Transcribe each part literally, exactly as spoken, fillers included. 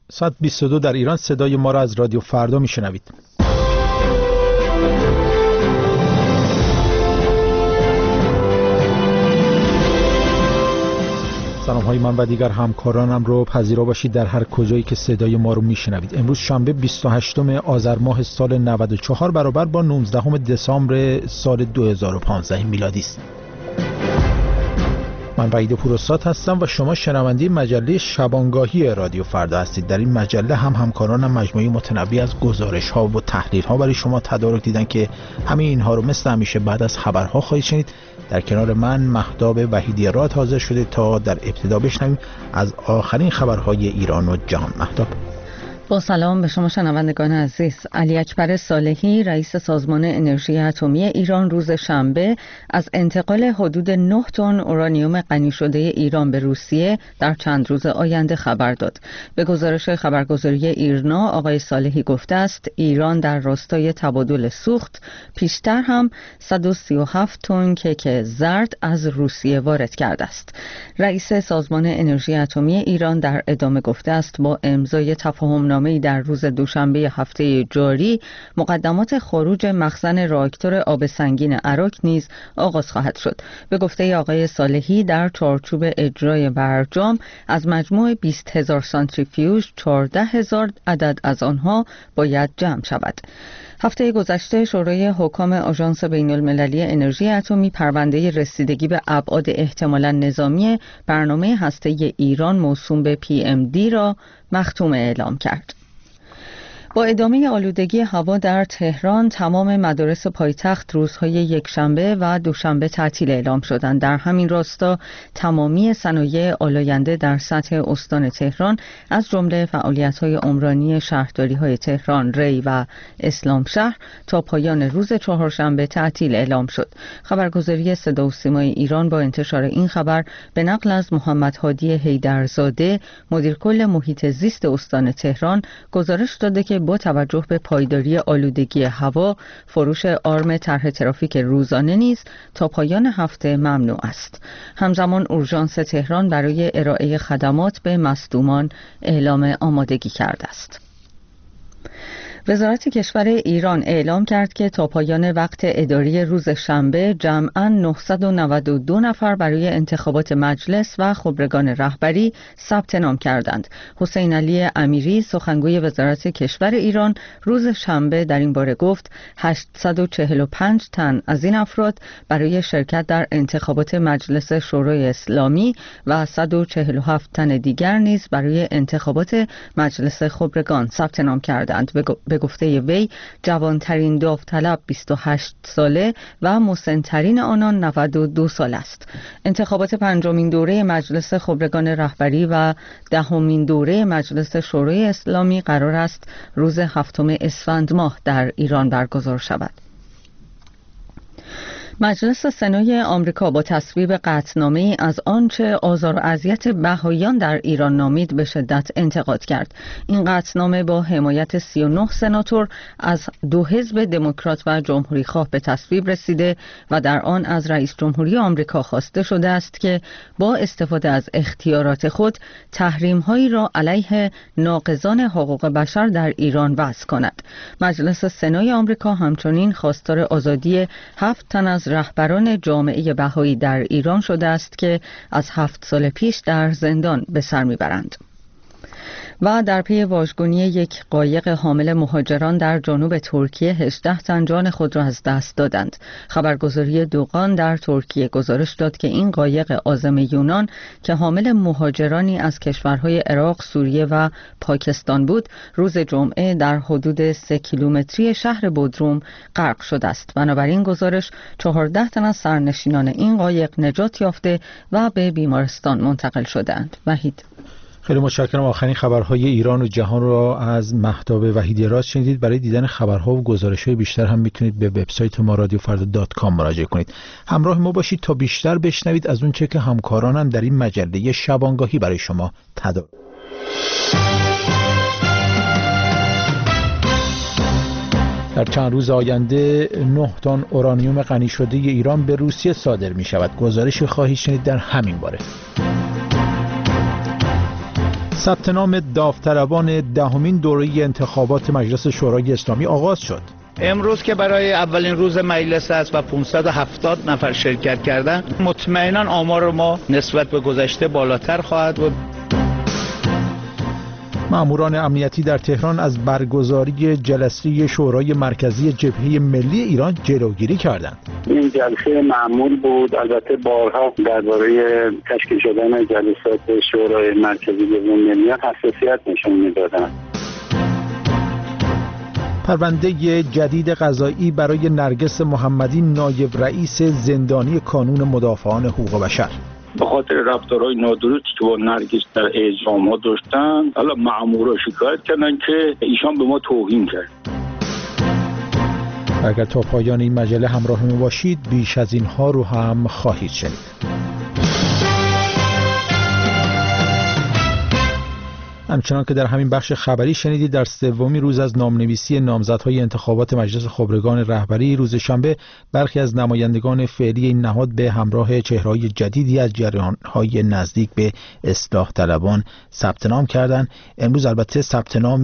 ساعت بیست و دو در ایران. صدای ما را از رادیو فردا میشنوید. سلام های من و دیگر همکارانم رو پذیرا باشید در هر کجایی که صدای ما رو میشنوید. امروز شنبه بیست و هشتم آذر ماه سال نود و چهار برابر با نوزدهم دسامبر سال دو هزار و پانزده میلادی است. من وحید پوراستاد هستم و شما شنونده مجله شبانگاهی رادیو فردا هستید. در این مجله هم همکارانم مجموعه متنوع از گزارش ها و تحلیل ها برای شما تدارک دیدن که همه اینها رو مثل همیشه بعد از خبرها خواهید شنید. در کنار من مهتاب وحیدی راد حاضر شده تا در ابتدا بشنویم از آخرین خبرهای ایران و جهان. مهتاب. با سلام به شما شنوندگان عزیز. علی اکبر صالحی رئیس سازمان انرژی اتمی ایران روز شنبه از انتقال حدود نه تن اورانیوم غنی شده ایران به روسیه در چند روز آینده خبر داد. به گزارش خبرگزاری ایرنا آقای صالحی گفته است ایران در راستای تبادل سوخت پیشتر هم صد و سی و هفت تن کیک زرد از روسیه وارد کرده است. رئیس سازمان انرژی اتمی ایران در ادامه گفته است با امضای تفاهم در روز دوشنبه هفته جاری مقدمات خروج مخزن راکتور آب سنگین اراک نیز آغاز خواهد شد. به گفته آقای صالحی در چارچوب اجرای برجام از مجموع بیست هزار سانتریفیوژ چهارده هزار عدد از آنها باید جمع شود. هفته گذشته شورای حکام آژانس بین المللی انرژی اتمی پرونده رسیدگی به ابعاد احتمالاً نظامی برنامه هسته‌ای ایران موسوم به پی ام دی را مختوم اعلام کرد. با ادامه آلودگی هوا در تهران تمام مدارس پایتخت روزهای یکشنبه و دوشنبه تعطیل اعلام شدند. در همین راستا تمامی صنایع آلاینده در سطح استان تهران از جمله فعالیت‌های عمرانی شهرداری‌های تهران، ری و اسلام شهر تا پایان روز چهارشنبه تعطیل اعلام شد. خبرگزاری صدا و سیمای ایران با انتشار این خبر به نقل از محمد هادی حیدرزاده مدیر کل محیط زیست استان تهران گزارش داده که با توجه به پایداری آلودگی هوا فروش آرم طرح ترافیک روزانه نیز تا پایان هفته ممنوع است. همزمان اورژانس تهران برای ارائه خدمات به مصدومان اعلام آمادگی کرده است. وزارت کشور ایران اعلام کرد که تا پایان وقت اداری روز شنبه جمعاً نهصد و نود و دو نفر برای انتخابات مجلس و خبرگان رهبری ثبت نام کردند. حسین علی امیری سخنگوی وزارت کشور ایران روز شنبه در این باره گفت هشتصد و چهل و پنج تن از این افراد برای شرکت در انتخابات مجلس شورای اسلامی و صد و چهل و هفت تن دیگر نیز برای انتخابات مجلس خبرگان ثبت نام کردند. به گفته وی جوانترین داوطلب بیست و هشت ساله و مسن‌ترین آنان نود و دو سال است. انتخابات پنجمین دوره مجلس خبرگان رهبری و دهمین دوره مجلس شورای اسلامی قرار است روز هفتم اسفند ماه در ایران برگزار شود. مجلس سنای آمریکا با تصویب قطعنامه‌ای از آنچه آزار و اذیت بهائیان در ایران نامید به شدت انتقاد کرد. این قطعنامه با حمایت سی و نه سناتور از دو حزب دموکرات و جمهوری خواه به تصویب رسیده و در آن از رئیس جمهوری آمریکا خواسته شده است که با استفاده از اختیارات خود تحریم‌هایی را علیه ناقضان حقوق بشر در ایران وضع کند. مجلس سنای آمریکا همچنین خواستار آزادی هفت تن از رهبران جامعه بهایی در ایران شده است که از هفت سال پیش در زندان به سر میبرند. و در پی واژگونی یک قایق حامل مهاجران در جنوب ترکیه هجده تن جان خود را از دست دادند. خبرگزاری دوقان در ترکیه گزارش داد که این قایق عازم یونان که حامل مهاجرانی از کشورهای عراق، سوریه و پاکستان بود، روز جمعه در حدود سه کیلومتری شهر بودروم غرق شده است. بنابراین گزارش چهارده تن از سرنشینان این قایق نجات یافته و به بیمارستان منتقل شدند. وحید. خیلی متشکرم. آخرین خبرهای ایران و جهان را از مهتاب وحیدی راد شنیدید. برای دیدن خبرها و گزارش‌های بیشتر هم میتونید به وبسایت ما رادیو فردا دات کام مراجعه کنید. همراه ما باشید تا بیشتر بشنوید از اون چه که همکارانم در این مجله شبانگاهی برای شما تدارک. در چند روز آینده نه تن اورانیوم غنی شده ایران به روسیه صادر می شود. گزارشی خواهید شنید در همین باره. ثبت نام داوطلبان دهمین دوره انتخابات مجلس شورای اسلامی آغاز شد. امروز که برای اولین روز مجلس است و پانصد و هفتاد نفر شرکت کردن، مطمئناً آمار ما نسبت به گذشته بالاتر خواهد بود. ماموران امنیتی در تهران از برگزاری جلسه شورای مرکزی جبهه ملی ایران جلوگیری کردند. این جلسه معمول بود، البته بارها درباره تشکیل شدن جلسات شورای مرکزی جبهه ملی حساسیت نشون می‌دادند. پرونده جدید قضایی برای نرگس محمدی نایب رئیس زندانی کانون مدافعان حقوق بشر. به خاطر رفتارهای نادرستی که با نرگس در اعزام ها داشتن، حالا مأمورا شکایت کردن که ایشان به ما توهین کرد. اگر تا پایان این مجله همراه ما باشید، بیش از اینها رو هم خواهید شنید. همچنان که در همین بخش خبری شنیدید، در سومین روز از نامنویسی نامزدهای انتخابات مجلس خبرگان رهبری روز شنبه، برخی از نمایندگان فعلی این نهاد به همراه چهره‌های جدیدی از جریان‌های نزدیک به اصلاح طلبان ثبت نام کردند. امروز البته ثبت نام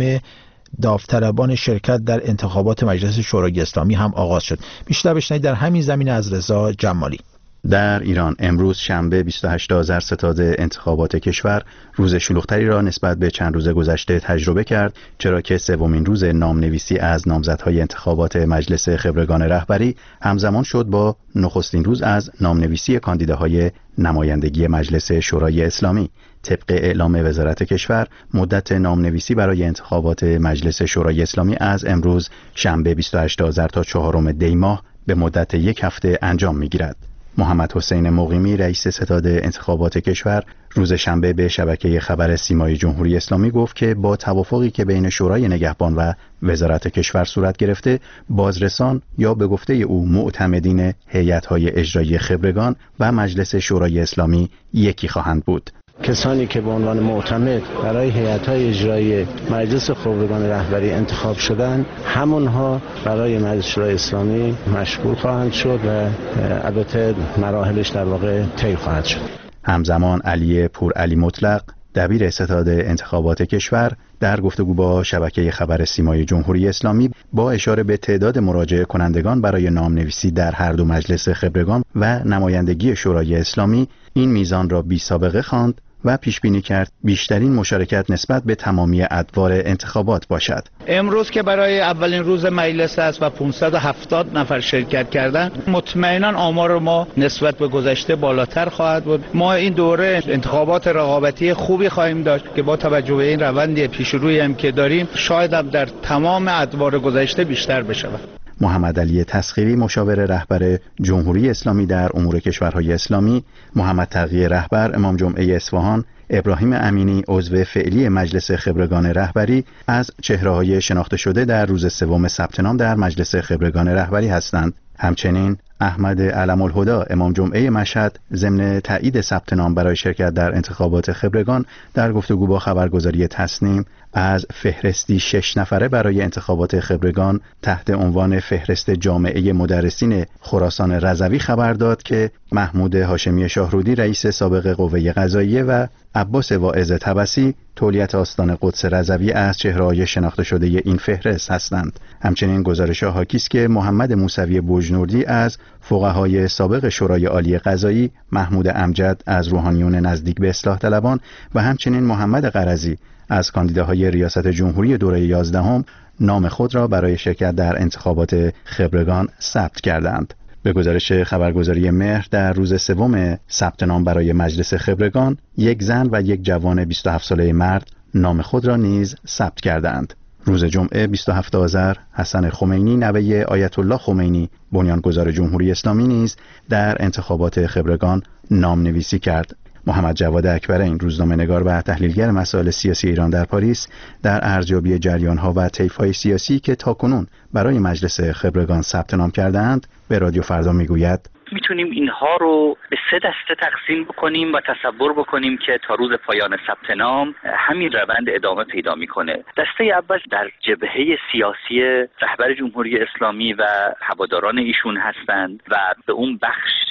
داوطلبان شرکت در انتخابات مجلس شورای اسلامی هم آغاز شد. بیشتر بشنوید در همین زمینه از رضا جمالی. در ایران امروز شنبه بیست و هشت آذر ستاد انتخابات کشور روز شلوغ‌تری را نسبت به چند روز گذشته تجربه کرد، چرا که سومین روز نامنویسی از نامزدهای انتخابات مجلس خبرگان رهبری همزمان شد با نخستین روز از نامنویسی کاندیداهای نمایندگی مجلس شورای اسلامی. طبق اعلام وزارت کشور، مدت نامنویسی برای انتخابات مجلس شورای اسلامی از امروز شنبه بیست و هشت آذر تا چهارم دی ماه به مدت یک هفته انجام می‌گیرد. محمد حسین مقیمی رئیس ستاد انتخابات کشور روز شنبه به شبکه خبر سیمای جمهوری اسلامی گفت که با توافقی که بین شورای نگهبان و وزارت کشور صورت گرفته، بازرسان یا به گفته او معتمدین هیئت‌های اجرایی خبرگان و مجلس شورای اسلامی یکی خواهند بود. کسانی که به عنوان معتمد برای هیئت‌های اجرایی مجلس خبرگان رهبری انتخاب شدند، همونها برای مجلس شورای اسلامی مشغول خواهند شد و البته مراحلش در واقع طی خواهد شد. همزمان علی پورعلی مطلق دبیر ستاد انتخابات کشور در گفتگو با شبکه خبر سیمای جمهوری اسلامی با اشاره به تعداد مراجعه کنندگان برای نامنویسی در هر دو مجلس خبرگان و نمایندگی شورای اسلامی این میزان را بی سابقه خواند و پیش بینی کرد بیشترین مشارکت نسبت به تمامی ادوار انتخابات باشد. امروز که برای اولین روز مجلس است و پانصد و هفتاد نفر شرکت کردن، مطمئناً آمار ما نسبت به گذشته بالاتر خواهد بود. ما این دوره انتخابات رقابتی خوبی خواهیم داشت که با توجه به این روند پیشرویی هم که داریم، شاید هم در تمام ادوار گذشته بیشتر بشود. محمد علی تسخیری مشاور رهبر جمهوری اسلامی در امور کشورهای اسلامی، محمد تقی رهبر امام جمعه اصفهان، ابراهیم امینی عضو فعلی مجلس خبرگان رهبری از چهره‌های شناخته شده در روز سوم ثبت نام در مجلس خبرگان رهبری هستند. همچنین احمد علم الهدا امام جمعه مشهد ضمن تایید ثبت نام برای شرکت در انتخابات خبرگان در گفتگو با خبرگزاری تسنیم از فهرستی شش نفره برای انتخابات خبرگان تحت عنوان فهرست جامعه مدرسین خراسان رضوی خبر داد که محمود هاشمی شاهرودی رئیس سابق قوه قضاییه و عباس واعظ طبسی تولیت آستان قدس رضوی از چهره‌های شناخته شده این فهرست هستند. همچنین گزارش حاکی است که محمد موسوی بوجنوردی از فقهای سابق شورای عالی قضایی، محمود امجد از روحانیون نزدیک به اصلاح طلبان و همچنین محمد قرضی از کاندیداهای ریاست جمهوری دوره یازدهم نام خود را برای شرکت در انتخابات خبرگان ثبت کردند. به گزارش خبرگزاری مهر در روز سوم ثبت نام برای مجلس خبرگان، یک زن و یک جوان بیست و هفت ساله مرد نام خود را نیز ثبت کردند. روز جمعه بیست و هفتم آذر حسن خمینی نوه آیت الله خمینی بنیانگذار جمهوری اسلامی نیز در انتخابات خبرگان نام نویسی کرد. محمد جواد اکبرین روزنامه‌نگار و تحلیلگر مسائل سیاسی ایران در پاریس در ارزیابی جریان‌ها و طیف‌های سیاسی که تاکنون برای مجلس خبرگان ثبت نام کرده‌اند به رادیو فردا میگوید میتونیم اینها رو به سه دسته تقسیم بکنیم و تصور بکنیم که تا روز پایان ثبت نام همین روند ادامه پیدا میکنه. دسته اول در جبهه سیاسی رهبر جمهوری اسلامی و هواداران ایشون هستند و به اون بخش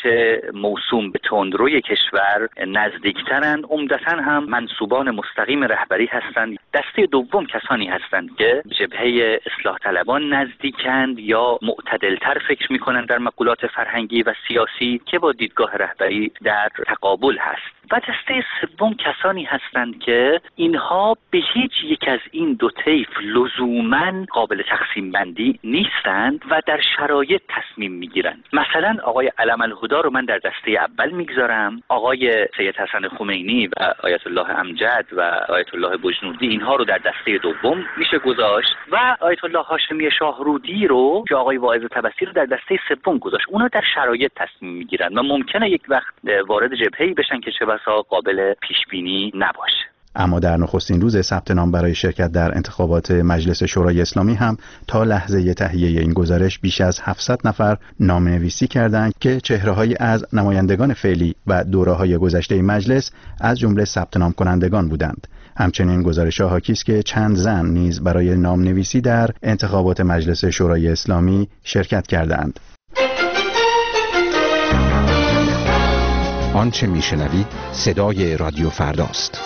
موسوم به تندروی کشور نزدیکترند. عمدتاً هم منصوبان مستقیم رهبری هستند. دسته دوم کسانی هستند که جبهه اصلاح طلبان نزدیکند یا معتدلتر فکر می‌کنند در مقولات فرهنگی و سیاسی که با دیدگاه رهبری در تقابل هست. و دسته سوم کسانی هستند که اینها به هیچ یک از این دو طیف لزوماً قابل تقسیم بندی نیستند و در شرایط تصمیم میگیرند. مثلا آقای علم الهدی رو من در دسته اول میگذارم، آقای سید حسن خمینی و آیت الله امجد و آیت الله بجنوردی اینها رو در دسته دوم میشه گذاشت و آیت الله هاشمی شاهرودی رو که آقای واعظ طبسی رو در دسته سوم گذاشت. اونا در شرایط تصمیم میگیرند و ممکنه یک وقت وارد جبهه‌ای بشن که چه بسا قابل پیش بینی نباشه. اما در نخستین روز ثبت نام برای شرکت در انتخابات مجلس شورای اسلامی هم تا لحظه تهیه این گزارش بیش از هفتصد نفر نامنویسی کردند که چهره‌هایی از نمایندگان فعلی و دوره‌های گذشته مجلس از جمله ثبت نام کنندگان بودند. همچنین گزارش‌ها حاکی است که چند زن نیز برای نامنویسی در انتخابات مجلس شورای اسلامی شرکت کردند. آنچه میشنوید صدای رادیو فرداست.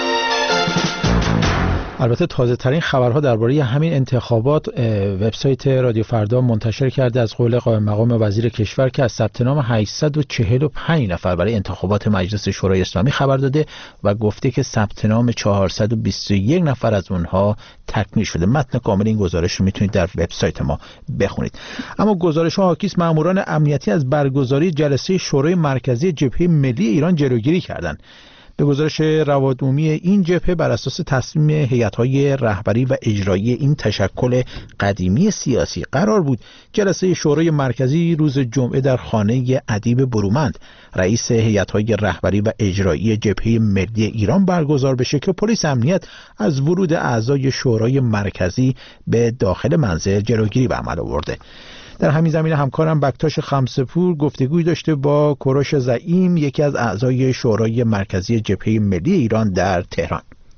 البته تازه ترین خبرها درباره همین انتخابات وبسایت رادیو فردا منتشر کرده از قول قائم مقام وزیر کشور که از ثبت نام هشتصد و چهل و پنج نفر برای انتخابات مجلس شورای اسلامی خبر داده و گفته که ثبت نام چهارصد و بیست و یک نفر از اونها تکمیل شده. متن کامل این گزارش رو میتونید در وبسایت ما بخونید. اما گزارش ها حاکی است ماموران امنیتی از برگزاری جلسه شورای مرکزی جبهه ملی ایران جلوگیری کردند. به گزارش روادعمومی این جبهه بر اساس تصمیم هیئت‌های رهبری و اجرایی این تشکل قدیمی سیاسی قرار بود جلسه شورای مرکزی روز جمعه در خانه ادیب برومند رئیس هیئت‌های رهبری و اجرایی جبهه ملی ایران برگزار بشه که پلیس امنیت از ورود اعضای شورای مرکزی به داخل منزل جلوگیری به عمل آورده. در همین زمینه همکارم بکتاش خمسه‌پور گفتگوی داشته با کوروش زعیم یکی از اعضای شورای مرکزی جبهه ملی ایران در تهران.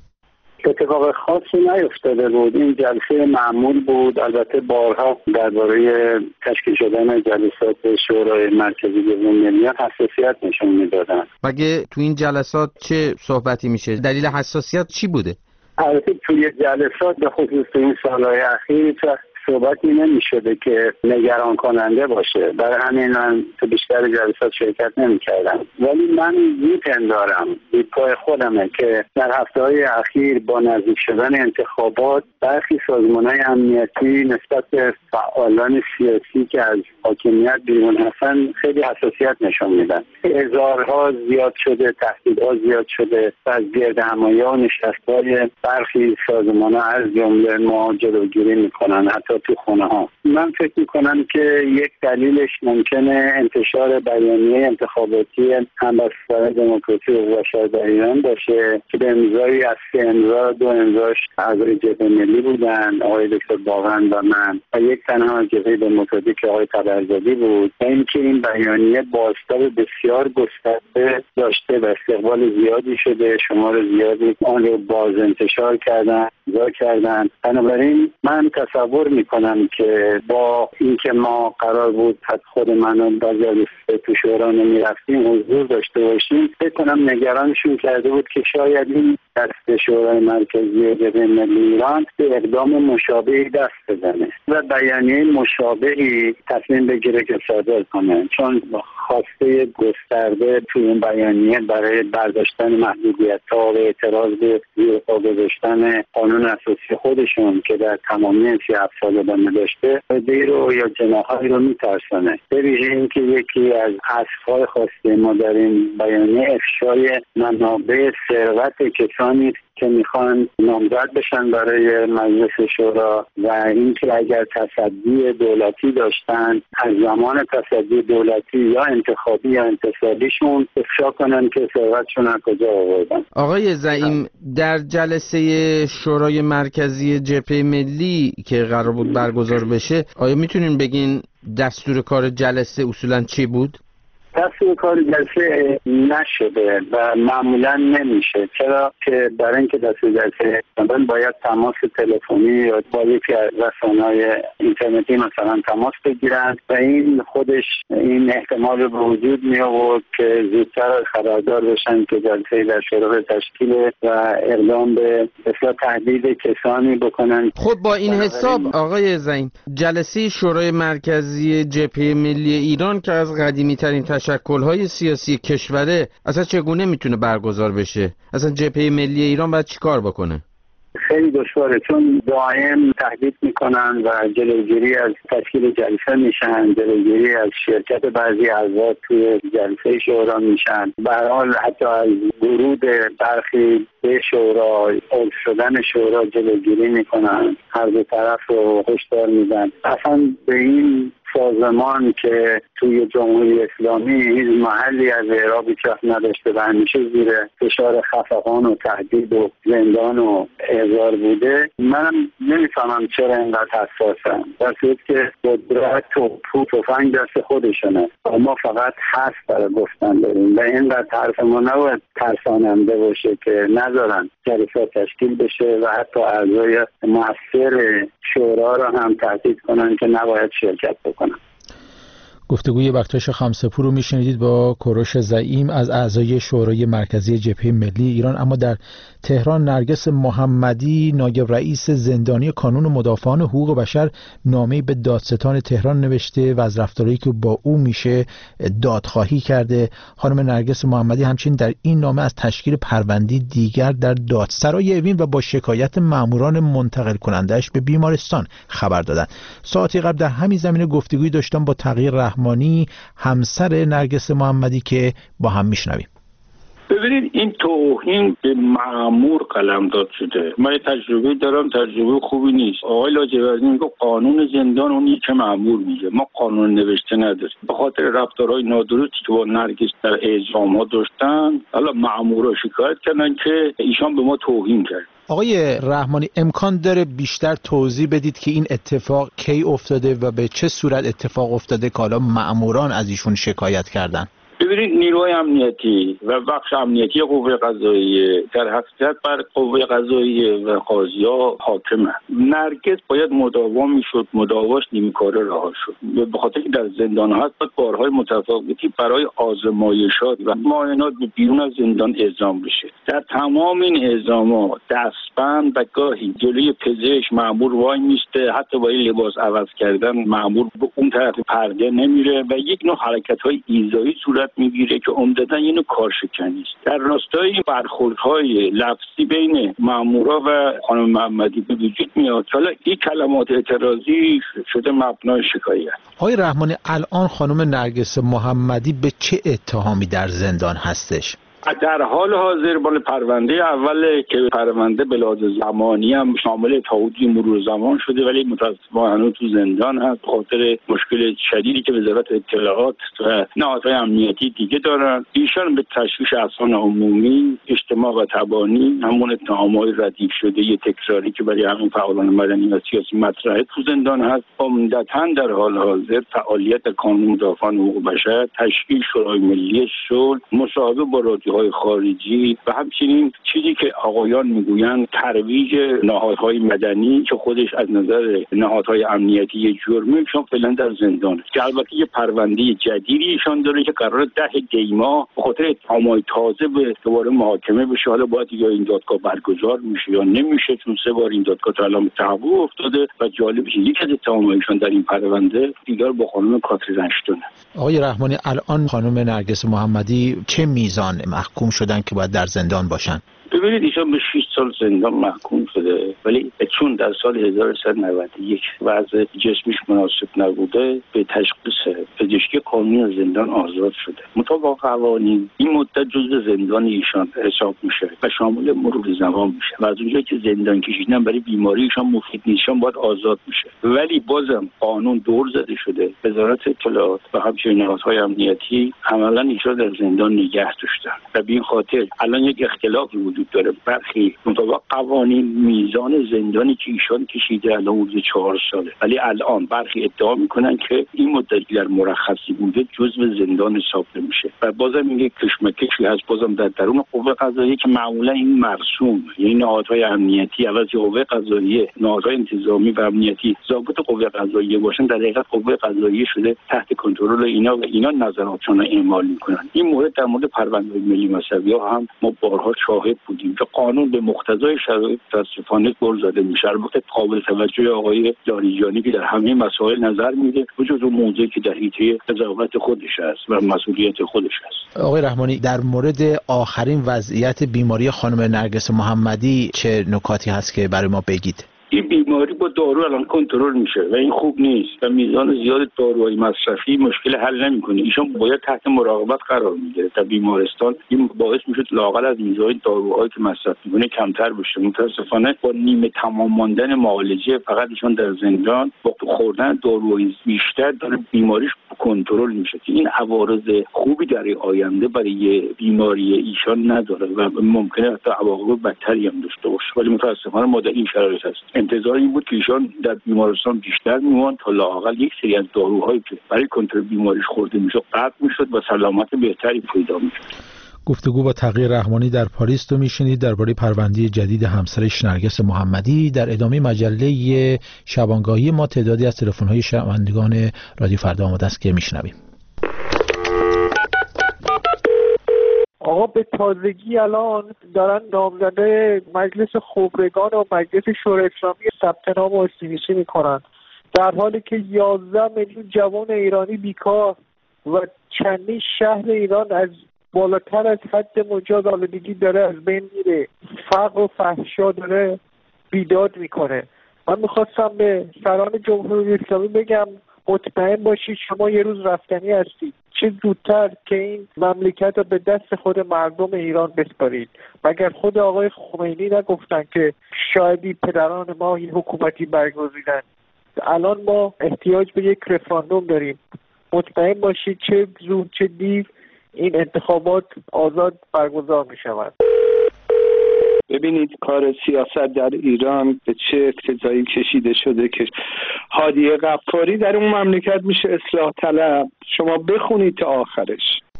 اتفاق خاصی نیفتاده بود. این جلسه معمول بود. البته بارها درباره تشکیل شدن جلسات شورای مرکزی جبهه ملی حساسیت نشون میدادن. مگه تو این جلسات چه صحبتی میشه؟ دلیل حساسیت چی بوده؟ البته توی جلسات به خصوص این سالهای اخیر صحبتی نمی شده که نگران کننده باشه. برای همین من تو بیشتر جلسات شرکت نمی کردم. ولی من میپندارم دیدگاه خودمه که در هفته‌های اخیر با نزدیک شدن انتخابات برخی سازمان‌های امنیتی نسبت به فعالان سیاسی که از حاکمیت بیرون هستن خیلی حساسیت نشون میدن. اظهارها زیاد شده، تهدیدها زیاد شده و از گردهمایی‌ها و نشست‌های برخی سازمان‌ها از جمله ما جلوگیری میکنن، حتی تو خونه ها. من فکر میکنم که یک دلیلش ممکنه انتشار بیانیه انتخاباتی همبستگان دموکراسی و بشر در ایران باشه که به امضای از سه امضا دو امضاش اعضای جبهه ملی بودن، آقای دکتر باقر و من، و یک تنها جبهه دموکراتیک که آقای طبرزادی بود. و اینکه این بیانیه بازتاب بسیار گسترده داشته و استقبال زیادی شده، شمار زیادی آن رو باز انتشار کردن، امضا کردن. بنابراین من تصور میکنم که با اینکه ما قرار بود حد خود منو بازار تو شورا نمیرفتیم حضور داشته باشیم، فکر کنم نگرانشون کرده بود که شاید این دست شورای مرکزی جبهه ملی ایران به اقدام مشابهی دست بزنه و بیانیه مشابهی تصمیم بگیره که صادر کنه، چون خواسته گسترده تو این بیانیه برای برداشتن محدودیت‌ها و اعتراض به زیر پا گذاشتن قانون اساسی خودشون که در تمامی سی هفت سال ادامه داشته ایده رو یا جناح‌هایی رو میترسانه. به ویژه اینکه یکی از اصل‌های خواسته ما در این بیانیه افشای منابع ثروت کسانی که میخوان نامزد بشن برای مجلس شورا و اینکه اگر تصدی دولتی داشتن از زمان تصدی دولتی یا انتخابی یا انتصابیشون افشا کنن که ثروتشون از کجا آوردن. آقای زعیم، در جلسه شورای مرکزی جبهه ملی که قرار بود برگزار بشه، آیا میتونین بگین دستور کار جلسه اصولا چی بود؟ دست به کار جلسه نشده و معمولا نمیشه. چرا که برای اینکه دست به جلسه بشن باید تماس تلفنی یا با یکی از رسانه‌های اینترنتی مثلا تماس بگیرن و این خودش این احتمال رو به وجود می آورد که زودتر خبردار بشن که جلسه در شورای تشکیل و اقدام به اصلاح تهدید کسانی بکنن. خب با این حساب آقای زعیم، جلسه شورای مرکزی جبهه ملی ایران که از قدیمی ترین تشکل‌های سیاسی کشوره اصلا چگونه میتونه برگزار بشه؟ اصلا جبهه ملی ایران باید چیکار بکنه؟ خیلی دشواره، چون دائم تهدید میکنن و جلوگیری از تشکیل جلسه میشن، جلوگیری از شرکت بعضی اعضا توی جلسه شورا میشن، به هر حال حتی از ورود برخی به شورا، عضو شدن شورا جلوگیری میکنن، هر دو طرف رو هشدار میدن. اصلا به این سازمان که توی جمهوری اسلامی هیچ محلی از اعراب هیچ نداشته و همیشه زیر فشار خفقان و تهدید و زندان و احضار بوده، منم نمیفهمم چرا اینقدر حساسن، در صورتی که قدرت و تفنگ دست خودشونه و ما فقط حرف برای گفتن داریم و اینقدر حرف ما نباید ترساننده باشه که نذارن جلسات تشکیل بشه و حتی اعضای مؤثر شورا را هم تهدید کنن که نباید شرکت بکنن. گفتگوی بخشایش خمسه‌پور رو میشنیدید با کوروش زعیم از اعضای شورای مرکزی جبهه ملی ایران. اما در تهران نرگس محمدی، نایب رئیس زندانی کانون مدافعان حقوق بشر، نامه‌ای به دادستان تهران نوشته و از رفتارهایی که با او میشه دادخواهی کرده. خانم نرگس محمدی همچنین در این نامه از تشکیل پرونده‌ای دیگر در دادسرای اوین و با شکایت ماموران منتقل کننده‌اش به بیمارستان خبر دادند. ساعتی قبل در همین زمینه گفتگویی داشتم با تغییر رحمانی، همسر نرگس محمدی، که با هم میشنویم. ببینید این توهین به مأمور قلمداد شده. من تجربه دارم، تجربه خوبی نیست. آقای لاجوردی میگه قانون زندان اونی که مأمور میگه، ما قانون نوشته نداریم. به خاطر رفتارهای نادرستی که با نرگس در اعزام ها داشتن، حالا مأمورا شکایت کردن که ایشان به ما توهین کرد. آقای رحمانی، امکان داره بیشتر توضیح بدید که این اتفاق کی افتاده و به چه صورت اتفاق افتاده که حالا مأموران از ایشون شکایت کردن؟ ببینید نیروهای امنیتی و بخش امنیتی قوه قضاییه در حقیقت بر قوه قضاییه و قاضی‌ها حاکمه. نرگس باید مداوا میشد، مداواش نیمکاره رها شد. به خاطر که در زندان هست باید بارهای متفاوتی برای آزمایشات و معاینات به بیرون از زندان اعزام بشه. در تمام این اعزامات دستبند و گاهی جلوی پزشک مأمور وای میسته، حتی با لباس عوض کردن مأمور به اون طرف پرده نمیره و یک نوع حرکت‌های ایذایی صورت میگیره که عمدتاً اینو کارشکنی است. در راستای برخوردهای لفظی بین مامورا و خانم محمدی به وجود میاد. حالا این کلمات اعتراضی شده مبنای شکایت. آقای رحمانی، الان خانم نرگس محمدی به چه اتهامی در زندان هستش؟ در حال حاضر بال پرونده اول که پرونده بلاد زمانی هم شامل تعهدی مرور زمان شده، ولی متاسفانه تو زندان هست به خاطر مشکل شدیدی که وزارت اطلاعات و نهادهای امنیتی دیگه دارن. ایشان به تشویش اذهان عمومی، اجتماع و تبانی، همون اتهامات ردیف شده یه تکراری که برای همین فعالان مدنی و سیاسی مطرحه تو زندان هست. عمدتاً در حال حاضر فعالیت کانون مدافعان حقوق بشر، تشکیل شورای ملی صلح، مصاحبه با رادیوهای خارجی و همچنین چیزی که آقایان میگویند ترویج نهادهای مدنی که خودش از نظر نهادهای امنیتی یه جرمه، چون فعلا در زندانه. که البته یه پرونده جدیدی ایشان داره که قرار ده دی ماه به خاطر اتهامات تازه به دوباره محاکمه بشه. حالا باید یا این دادگاه برگزار میشه یا نمیشه، چون سه بار این دادگاه تا الان تحقق افتاده و جالبه یک از اتهاماتشون در این پرونده دیگر با خانم کاترین اشتون. آقای رحمانی، الان خانم نرگس محمدی چه میزان محکوم شدن که باید در زندان باشن؟ ببینید ایشان به شش سال زندان محکوم شده، ولی چون در سال هزار و سیصد و نود و یک وضع جسمیش مناسب نبوده به تشخیص پزشکی قانونی زندان آزاد شده. مطابق قوانین این مدت جزء زندان ایشان حساب میشه و شامل مرور زمان میشه و از اونجایی که زندان کشیدن برای بیماری ایشان مفید نیستشان باید آزاد میشه. ولی بازم قانون دور زده شده. وزارت اطلاعات و همچنین نهادهای امنیتی عملاً ایشان در زندان نگه داشتن و به این خاطر الان یک اختلافی بود وجود داره. برخی مطابق قوانین میزان زندانی که ایشان کشیده الان حدود چهار ساله، ولی الان برخی ادعا میکنن که این مدت در مرخصی بوده جزء زندان حساب نمیشه و بازم میگه کشمکشی هست بازم در درون قوه قضاییه که معمولا این مرسوم، یعنی نهادهای امنیتی عوض قوه قضاییه، نهادهای انتظامی و امنیتی ضابط قوه قضاییه باشن، در حقیقت قوه قضاییه شده تحت کنترل اینا و اینا نظراتشون رو اعمال میکنن. این مورد در مورد پرونده ملی مذهبی‌ها هم ما بارها شاهد بودیم که قانون به مقتضای شرایط متاسفانه گل زده میشه. البته قابل توجه آقای لاریجانی که در همه مسائل نظر میده وجود اون موضوعی که در حیطه قضاوت خودش است و مسئولیت خودش است. آقای رحمانی، در مورد آخرین وضعیت بیماری خانم نرگس محمدی چه نکاتی هست که برای ما بگید؟ این بیماری با دارو الان کنترل میشه و این خوب نیست و میزان زیاد داروهای مصرفی مشکل حل نمیکنه. ایشون باید تحت مراقبت قرار میگیره در بیمارستان. این باعث میشه لااقل از میزان داروهایی که مصرف میکنه کمتر بشه. متاسفانه با نیمه تمام ماندن معالجه فقط ایشون در زندان با خوردن داروهای بیشتر داره بیماریش کنترل میشه. این عوارض خوبی در آینده برای بیماری ایشان نداره و ممکنه حتی عواقب بدتری هم داشته باشه. ولی متاسفانه ما در این شرایط هستیم. انتظار این بود که ایشان در بیمارستان بیشتر میموند تا لااقل یک سری از داروهایی که برای کنترل بیماریش خورده میشد قطع میشد و سلامت بهتری پیدا میشد. گفتگو با تقی رحمانی در پاریس تو میشنید درباره پرونده جدید همسرش نرگس محمدی. در ادامه مجله شبانگاهی ما تعدادی از تلفن‌های شنوندگان رادیو فردا آماده است که میشنویم. آقا به تازگی الان دارن نامزده مجلس خبرگان و مجلس شورای اسلامی ثبت نام و استینیسی میکنن، در حالی که یازده میلیون جوان ایرانی بیکار و چندین شهر ایران از بالاتر از حد مجاز آلودگی داره از بین میره، فقر و فحشا داره بیداد میکنه. من میخواستم به سران جمهوری اسلامی بگم مطمئن باشید شما یه روز رفتنی هستید، چه زودتر که این مملکت رو به دست خود مردم ایران بسپارید. مگر خود آقای خمینی نگفتن که شایدی پدران ما این حکومتی برگزیدن؟ الان ما احتیاج به یک رفراندوم داریم. مطمئن باشید چه زود چه دیر این انتخابات آزاد برگزار می شود. ببینید کار سیاست در ایران به چه ابتدایی کشیده شده که هادی غفاری در اون مملکت میشه اصلاح طلب. شما بخونید تا آخرش.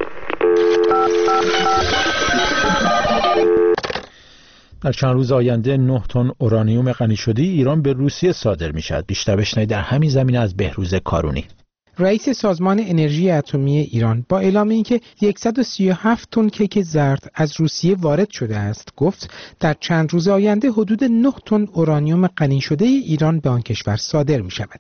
در چند روز آینده نه تن اورانیوم غنی شده ایران به روسیه صادر می شود. بیشتر بشنوید در همین زمینه از بهروز کارونی. رئیس سازمان انرژی اتمی ایران با اعلام اینکه صد و سی و هفت تن کیک زرد از روسیه وارد شده است گفت در چند روز آینده حدود نه تن اورانیوم غنی شده ایران به آن کشور صادر می شود.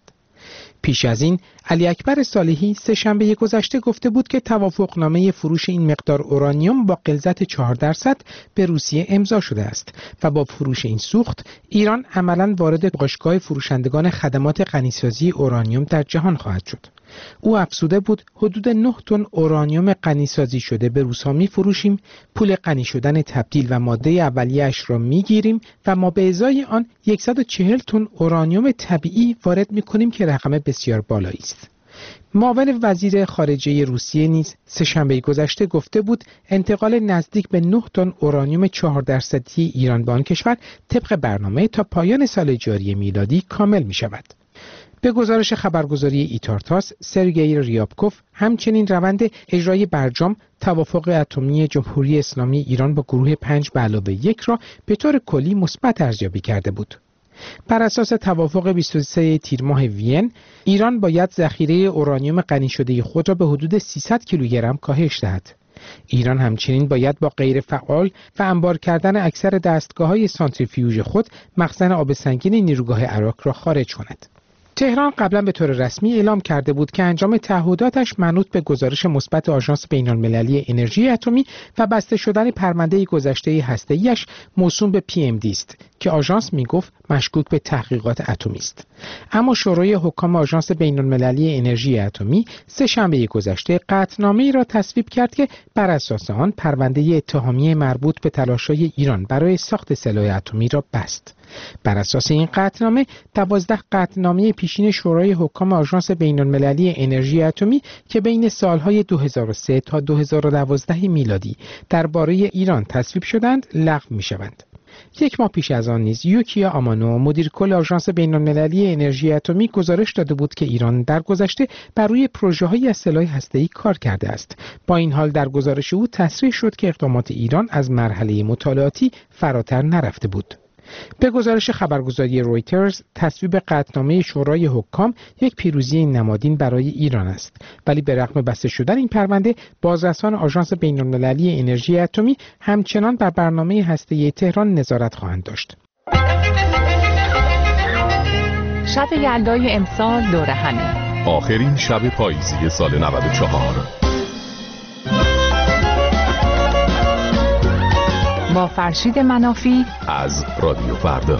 پیش از این علی اکبر صالحی سه شنبه گذشته گفته بود که توافقنامه فروش این مقدار اورانیوم با غلظت چهار درصد به روسیه امضا شده است و با فروش این سوخت ایران عملاً وارد باشگاه فروشندگان خدمات غنیسازی اورانیوم در جهان خواهد شد. او افزوده بود حدود نه تن اورانیوم غنیسازی شده به روس‌ها می‌فروشیم، پول غنی شدن تبدیل و ماده اولیه‌اش را می‌گیریم و ما به ازای آن صد و چهل تن اورانیوم طبیعی وارد می‌کنیم که رقم بسیار بالایی است. معاون وزیر خارجه روسیه نیز سه شنبه گذشته گفته بود انتقال نزدیک به نه تن اورانیوم چهار درصدی ایران به آن کشور طبق برنامه تا پایان سال جاری میلادی کامل می‌شود. به گزارش خبرگزاری ایتارتاس، سرگئی ریابکوف همچنین روند اجرای برجام توافق اتمی جمهوری اسلامی ایران با گروه پنج به علاوه یک را به طور کلی مثبت ارزیابی کرده بود. بر اساس توافق بیست و سه تیر ماه وین، ایران باید ذخیره اورانیوم غنی شده خود را به حدود سیصد کیلوگرم کاهش دهد. ایران همچنین باید با غیر فعال و انبار کردن اکثر دستگاه‌های سانتریفیوژ خود مخزن آب سنگین نیروگاه عراق را خارج کند. تهران قبلا به طور رسمی اعلام کرده بود که انجام تعهداتش منوط به گزارش مثبت آژانس بین‌المللی انرژی اتمی و بسته شدن پرونده گذشته هسته‌ایش موسوم به پی ام دی است که آژانس میگفت مشکوک به تحقیقات اتمی است. اما شورای حکام آژانس بین‌المللی انرژی اتمی سه شنبه گذشته قطعنامه‌ای را تصویب کرد که بر اساس آن پرونده اتهامی مربوط به تلاش‌های ایران برای ساخت سلاح اتمی را بست. بر اساس این قطعنامه دوازده قطعنامه پیشین شورای حکام آژانس بین‌المللی انرژی اتمی که بین سالهای دو هزار و سه تا دو هزار و دوازده میلادی درباره ایران تصویب شدند لغو می‌شوند. یک ماه پیش از آن نیز یوکیا آمانو مدیر کل آژانس بین‌المللی انرژی اتمی گزارش داده بود که ایران در گذشته بر روی پروژه‌های از سلاح هسته‌ای کار کرده است. با این حال در گزارش او تصریح شد که اقدامات ایران از مرحله مطالعاتی فراتر نرفته بود. به گزارش خبرگزاری رویترز، تصویب قطعنامه شورای حکام یک پیروزی نمادین برای ایران است، ولی به رغم بسته شدن این پرونده، بازرسان آژانس بین‌المللی انرژی اتمی همچنان بر برنامه هسته‌ای تهران نظارت خواهند داشت. شب یلدای امسال دور همی، آخرین شب پاییزی سال نود و چهار. با فرشید منافی از رادیو فردا.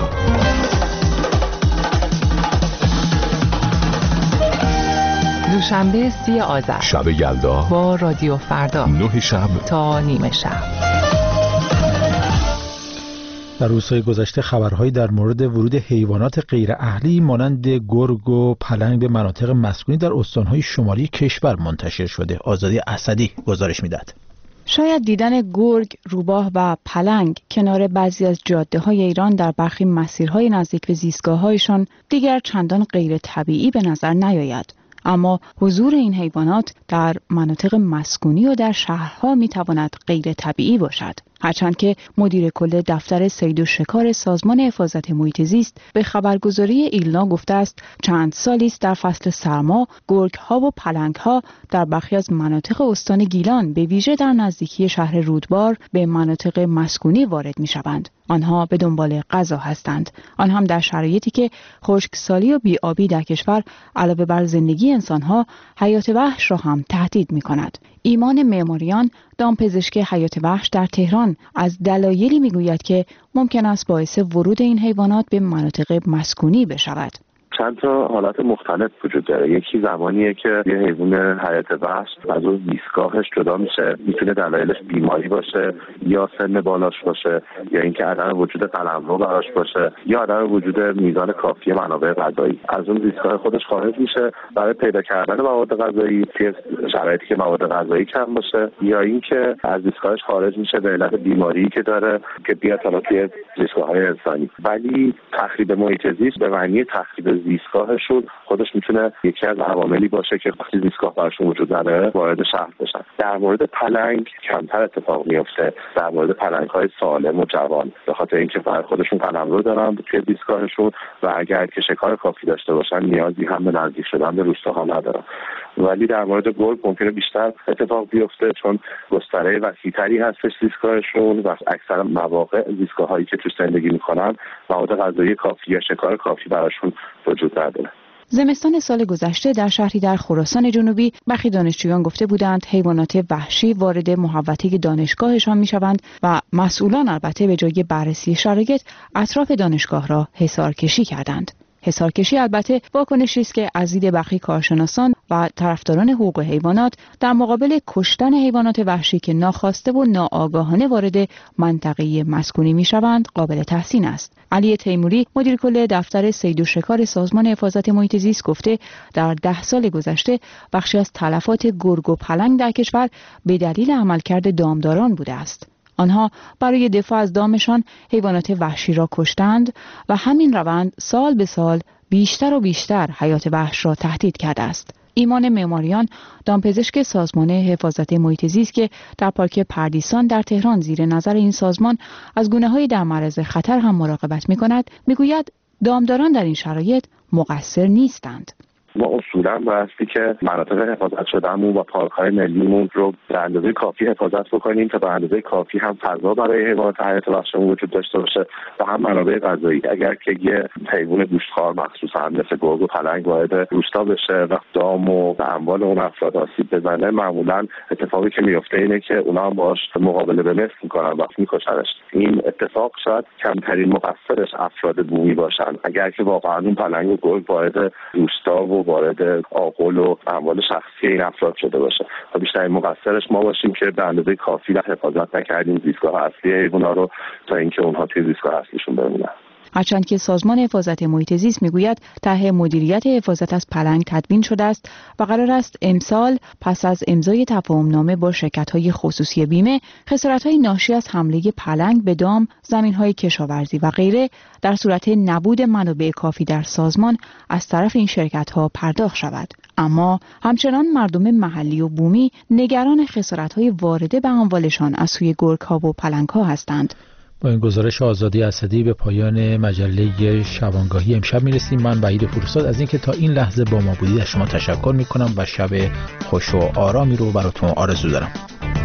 دوشنبه سی آذر، شب یلدا با رادیو فردا، نه شب تا نیمه شب. در روزهای گذشته خبرهایی در مورد ورود حیوانات غیر اهلی مانند گرگ و پلنگ به مناطق مسکونی در استانهای شمالی کشور منتشر شده. آزادی اسدی گزارش می‌دهد. شاید دیدن گرگ، روباه و پلنگ کنار بعضی از جاده‌های ایران در برخی مسیرهای نزدیک به زیستگاه‌هایشان دیگر چندان غیر طبیعی به نظر نیاید. اما حضور این حیوانات در مناطق مسکونی و در شهرها می‌تواند غیر طبیعی باشد. هرچند که مدیر کل دفتر صید و شکار سازمان حفاظت محیط زیست به خبرگزاری ایلنا گفته است چند سالی است در فصل سرما گرگ‌ها و پلنگ‌ها در برخی از مناطق استان گیلان به ویژه در نزدیکی شهر رودبار به مناطق مسکونی وارد می‌شوند. آنها به دنبال غذا هستند، آن هم در شرایطی که خشکسالی و بی‌آبی در کشور علاوه بر زندگی انسان‌ها حیات وحش را هم تهدید می‌کند. ایمان معماریان، دامپزشک حیات وحش در تهران، از دلایلی میگوید که ممکن است باعث ورود این حیوانات به مناطق مسکونی بشود. چند تا حالت مختلف وجود داره. یکی زمانیه که یه حیوان حیات وحش از اون زیستگاهش جدا میشه، میتونه دلایلش بیماری باشه یا سن بالاش باشه یا اینکه عدم وجود قلمرو براش باشه یا عدم وجود میزان کافی منابع غذایی. از اون زیستگاه خودش خارج میشه برای پیدا کردن مواد غذایی توی شرایطی که مواد غذایی کم باشه یا اینکه از زیستگاهش خارج میشه به علت بیماری که داره که بیاد حالا توی زیستگاه‌های انسانی. ولی تخریب محیط زیست به معنی تخریب زیستگاهشون خودش میتونه یکی از عواملی باشه که وقتی زیستگاه براشون وجود نداره وارد شهر بشن. در مورد پلنگ کمتر اتفاق میفته، در مورد پلنگ‌های سالم و جوان، به خاطر اینکه برای خودشون قلمرو دارن توی زیستگاهشون و اگر که شکار کافی داشته باشن نیازی هم به نزدیک شدن به روستاها ندارن. ولی در مورد گرگ ممکنه بیشتر اتفاق بیفته چون گستره وسیع‌تری هستش زیستگاهشون و اکثر مواقع زیستگاه‌هایی که تو زندگی می‌کنن مواد غذایی کافی یا شکار کافی براشون وجود نداره. زمستان سال گذشته در شهری در خراسان جنوبی برخی دانشجویان گفته بودند حیوانات وحشی وارد محوطه دانشگاهشان می‌شوند و مسئولان البته به جای بررسی شرایط اطراف دانشگاه را حصارکشی کردند. حصارکشی البته واکنشی است که از دید برخی کارشناسان و طرفداران حقوق حیوانات در مقابل کشتن حیوانات وحشی که ناخواسته و ناآگاهانه وارد منطقه مسکونی میشوند قابل تحسین است. علی تیموری مدیر کل دفتر صید و شکار سازمان حفاظت محیط زیست گفته در ده سال گذشته بخشی از تلفات گرگ و پلنگ در کشور به دلیل عملکرد دامداران بوده است. آنها برای دفاع از دامشان حیوانات وحشی را کشتند و همین روند سال به سال بیشتر و بیشتر حیات وحش را تهدید کرده است. ایمان معماریان، دامپزشک سازمان حفاظت محیط زیست که در پارک پردیسان در تهران زیر نظر این سازمان از گونه‌های در معرض خطر هم مراقبت می‌کند، می‌گوید دامداران در این شرایط مقصر نیستند. ما اصولا بایستی که مناطق حفاظت شدهمون و پارک‌های ملیمون رو به اندازه کافی حفاظت بکنیم تا به اندازه کافی هم فضا برای حیوانات حیات وحشمون وجود داشته باشه و هم منابع غذایی. اگر که یه حیوان گوشتخوار مخصوصا مثل گرگ و پلنگ وارد روستا بشه و دام و اموال اون افراد آسیب بزنه، معمولا اتفاقی که میفته اینه که اونا هم باهاش مقابله به مثل میکنن و میکشنش. این اتفاق شاید کمترین مقصرش افراد بومی باشن. اگر که واقعا اون پلنگ و گرگ وارد روستا و وارد آغل و اموال شخصی این افراد شده باشه و بیشترین مقصرش ما باشیم که به اندازه کافی حفاظت نکردیم زیستگاه اصلی حیونا رو تا اینکه اونها توی زیستگاه اصلیشون بمونن. هرچند که سازمان حفاظت محیط زیست میگوید طرح مدیریت حفاظت از پلنگ تدوین شده است و قرار است امسال پس از امضای تفاهمنامه با شرکت‌های خصوصی بیمه خسارت‌های ناشی از حمله پلنگ به دام، زمین‌های کشاورزی و غیره در صورت نبود منابع کافی در سازمان از طرف این شرکت‌ها پرداخت شود. اما همچنان مردم محلی و بومی نگران خسارت‌های وارده به اموالشان از سوی گرگ‌ها و پلنگ‌ها هستند. با این گزارش آزادی اسدی به پایان مجله شبانگاهی امشب میرسیم. من وحید پورساد از اینکه تا این لحظه با ما بودید از شما تشکر میکنم و شب خوش و آرامی رو براتون آرزو دارم.